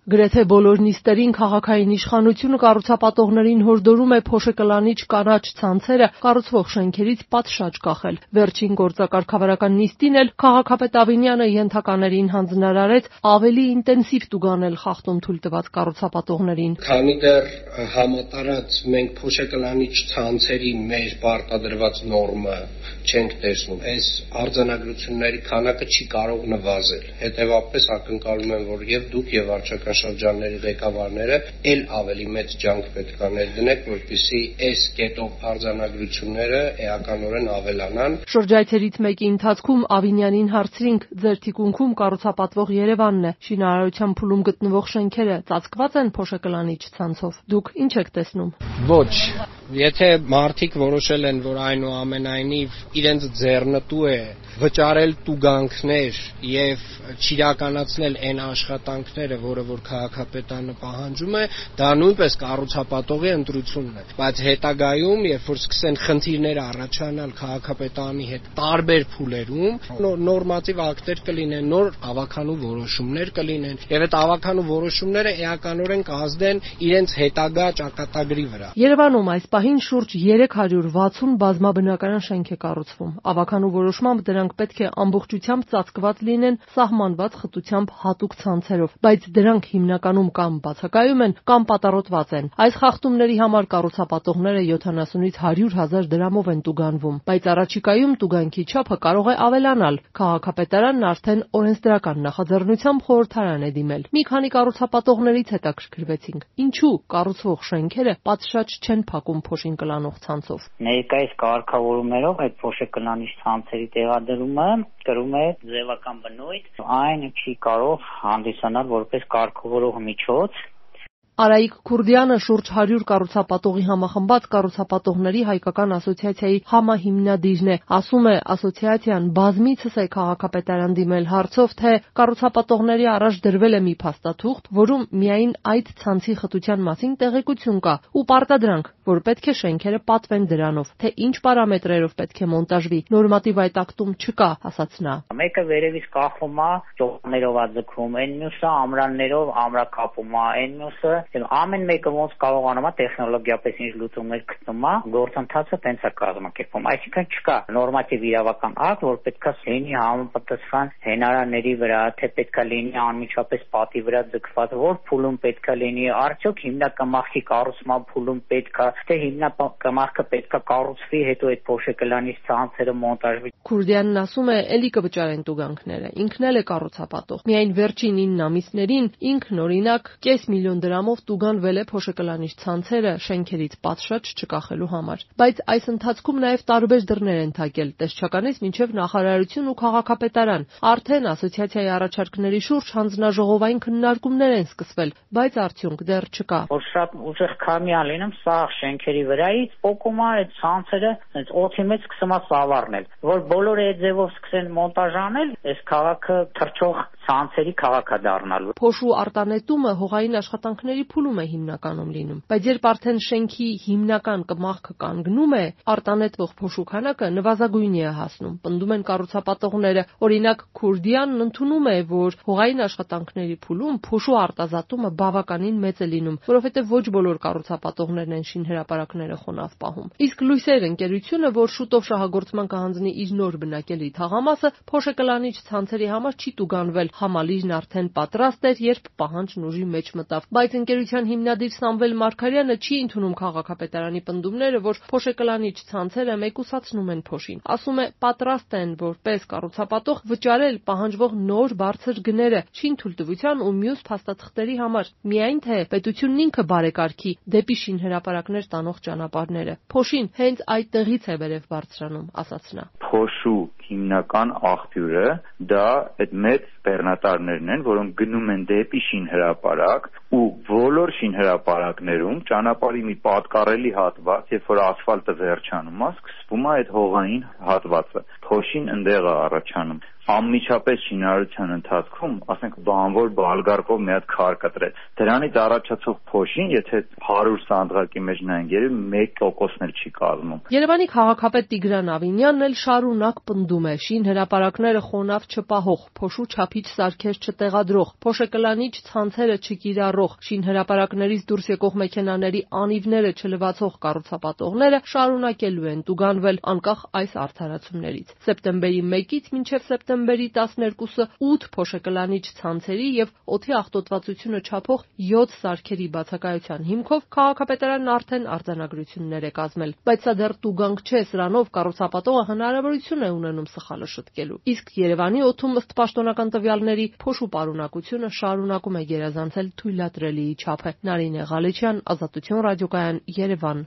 Գրեթե բոլոր նիստերին քաղաքային իշխանությունը կառուցապատողներին հորդորում է փոշեկլանիչ կանաչ ցանցերը կառուցվող շենքերից պատշաճ կախել։ Վերջին գործակարգավարական նիստին էլ քաղաքապետ Ավինյանը ենթականերին հանձնարարեց ավելի ինտենսիվ տուգանել խախտում թույլ տված կառուցապատողներին։ Քանի դեռ համատարած մենք փոշեկլանիչ ցանցերի մեր պարտադրված նորմը չենք տեսնում, այս արձանագրությունների քանակը չի կարող նվազել։ Հետևաբար ակնկալում եմ, որ եւ դուք եւ վարչական շրջանների ղեկավարները ել ավելի մեծ ջանք պետք է ներդնեք, որպեսզի այս կետով արձանագրությունները էականորեն ավելանան։ Շրջայցերից մեկի ընթացքում Ավինյանին հարցրինք, ձեր թիկունքում կառուցապատվող Երևանն է, շինարարության փուլում գտնվող շենքերը ծածկված են փոշեկլանիչ ցանցով։ Դուք ինչ եք տեսնում։ Ոչ, եթե մարդիկ որոշել են, որ այնուամենայնիվ իրենց ձեռնտու է վճարել տուգանքներ եւ չիրականացնել այն աշխատանքները, որը որ քաղաքապետարանը պահանջում է, դա նույնպես կառուցապատողի ընտրությունն է։ Բայց հետագայում, երբ որ սկսեն խնդիրներ առաջանալ քաղաքապետարանի հետ տարբեր փուլերում, նորմատիվ ակտեր կլինեն, նոր ավականու որոշումներ կլինեն, եւ այդ ավականու որոշումները էականորեն կազդեն իրենց հետագա ճակատագրի վրա։ Երևանում այս պահին շուրջ 360 բազմաբնակարան շենք է կառուցվում։ Ավականու որոշմամբ դրանք պետք է ամբողջությամբ ծածկված լինեն սահմանված խտությամբ հատուկ ցանցերով, բայց դրանք հիմնականում կամ բացակայում են, կամ պատառոտված են։ Այս խախտումների համար կառուցապատողները 70-ից 100,000 դրամով են տուգանվում, բայց առաջիկայում տուգանքի չափը կարող է ավելանալ։ Քաղաքապետարանն արդեն օրենսդրական նախաձեռնությամբ խորհրդարան է դիմել։ Մի քանի կառուցապատողներից հետաքրքրվեցինք, ինչու կառուցվող շենքերը պատշաճ չեն փակում փոշին կլանող ցանցով։ Ներկայիս կարգավորումներով այդ փոշեկլանիչ ցանցերի տեղադրումը կրում է ձևական բնույթ, այն չի կարող հանդիսանալ որպես կարգավորող միջոց։ Արայիկ Քուրդյանը շուրջ 100 կառուցապատողի համախմբած կառուցապատողների հայկական ասոցիացիայի համահիմնադիրն է։ Ասում է, ասոցիացիան բազմիցս է քաղաքապետարան դիմել հարցով, թե կառուցապատողների առաջ դրվել է մի փաստաթուղթ, որում միայն այդ ցանցի խտության մասին տեղեկություն կա, ու պարտադրանք, որ պետք է շենքերը պատվեն դրանով, թե ինչ պարամետրերով պետք է մոնտաժվի։ Նորմատիվ այդ ակտում չկա, ասաց նա։ Մեկը վերևից կախում է, ճոպներով է ձգվում, այն մյուսը ամրաններով ամրակապում է, այն մյուսը ամեն մեկը ոնց կարողանում է տեխնոլոգիապես ինչ լուծումներ գտնում է, գործընթացը տենց է կազմակերպվում, այսինքն չկա նորմատիվ իրավական ակտ, որ պետքա լինի համապատասխան հենարանների վրա, թե պետքա լինի անմիջապես պատի վրա ձգված, որ փուլում պետքա լինի, արդյոք հիմնակամախքի կառուցման փուլում պետքա, թե հիմնակամախքը պետքա կառուցվի, հետո այդ փոշեկլանիչ ցանցերը մոնտաժվի։ Քուրդյանն ասում է, էլի կվճարեն տուգանքները, ինքն էլ է կառուցապատող։ Միայն վերջին 9 ամիսներին ինքն օրինակ $500,000 դրամով տուգանվել է փոշեկլանիչ ցանցերը շենքերից պատշաճ չկախելու համար։ Բայց այս ընթացքում նաև տարբեր դռներ են թակել, տեսչականից մինչև նախարարություն ու քաղաքապետարան։ Արդեն ասոցիացիայի առաջարկների շուրջ հանձնաժողովային քննարկումներ են սկսվել, բայց արդյունք դեռ չկա։ Որ շատ ուժեղ քամի լինում սա շենքերի վրայից, փոկում է այդ ցանցերը, այնց օդի մեջ սկսում է սավառնել, որ բոլորը այդ ձևով սկսեն մոնտաժ անել, այս քաղաքը թռչող ցանցերի քաղաք է դառնալու։ Փոշու արտանետումը հողային աշխատանքների փուլում է հիմնականում լինում, բայց երբ արդեն շենքի հիմնական կմախքը կանգնում է, արտանետվող փոշու քանակը նվազագույնի է հասնում։ Պնդում են կառուցապատողները, օրինակ Քուրդյանն ընդունում է, որ հողային աշխատանքների փուլում փոշու արտազատումը բավականին մեծ է լինում, որովհետև ոչ բոլոր կառուցապատողներն են շինհրապարակները խոնավ պահում։ Իսկ Լույսեր ընկերությունը, որ շուտով շահագործման կհանձնի իր նոր բնակելի թաղամասը, փոշեկլանիչ ցանցերի համար չի տուգանվել, համալիրն արդեն պատրաստ էր, երբ պահանջն ուժի մեջ մտավ։ Բայց ընկերության հիմնադիր Սամվել Մարգարյանը չի ընդունում քաղաքապետարանի պնդումները, որ փոշեկլանիչ ցանցերը մեկուսացնում են փոշին։ Ասում է, պատրաստ են որպես կառուցապատող վճարել պահանջվող նոր բարձր գները շինթույլտվության ու մյուս փաստաթղթերի համար, միայն թե պետությունն ինքը բարեկարգի դեպի շինհրապարակներ տանող ճանապարհները։ Փոշին հենց այդտեղից է վերև բարձրանում, ասաց նա։ Փոշու հիմնական աղբյուրը դա այդ մեծ բեռնատարներն են, որոնք գնում են դեպի շինհրապարակ ու բոլոր շինհրապարակներում ճանապարհի մի պատկառելի հատված, երբ որ ասֆալտը վերջանում է, սկսվում է այդ հողային հատվածը։ Փոշին ընդեղ է առաջանում։ անմիջապես շինարարության ընթացքում, ասենք բանվոր բալգարկով մի հատ քար կտրեց։ Դրանից առաջացող փոշին, եթե 100 սանդղակի մեջ նայենք, երևի 1%-ն էլ չի կազմում։ Երևանի քաղաքապետ Տիգրան Ավինյանն էլ շարունակ պնդում է՝ շին հրապարակները խոնավ չպահող, փոշու չափիչ սարքեր չտեղադրող, փոշեկլանիչ ցանցերը չկիրառող, շին հրապարակներից դուրս եկող մեքենաների անիվները չլվացող կառուցապատողները շարունակելու են տուգանվել անկախ այս արդարացումներից։ Սեպտեմբերի 1-ից մինչև սեպտեմբերի 12-ը 8 փոշեկլանիչ ցանցերի եւ օդի աղտոտվածությունը չափող 7 սարքերի բացակայության հիմքով քաղաքապետարանն արդեն արձանագրություններ է կազմել, բայց սա դեռ տուգանք չէ, սրանով կառուցապատողը հնարավորություն է ունենում սխալը շտկելու։ Իսկ Երևանի օդում ըստ պաշտոնական տվյալների փոշու պարունակությունը շարունակում է գերազանցել թույլատրելիի չափը։ Նարինե Ղալեչյան, Ազատություն ռադիոկայան, Երևան։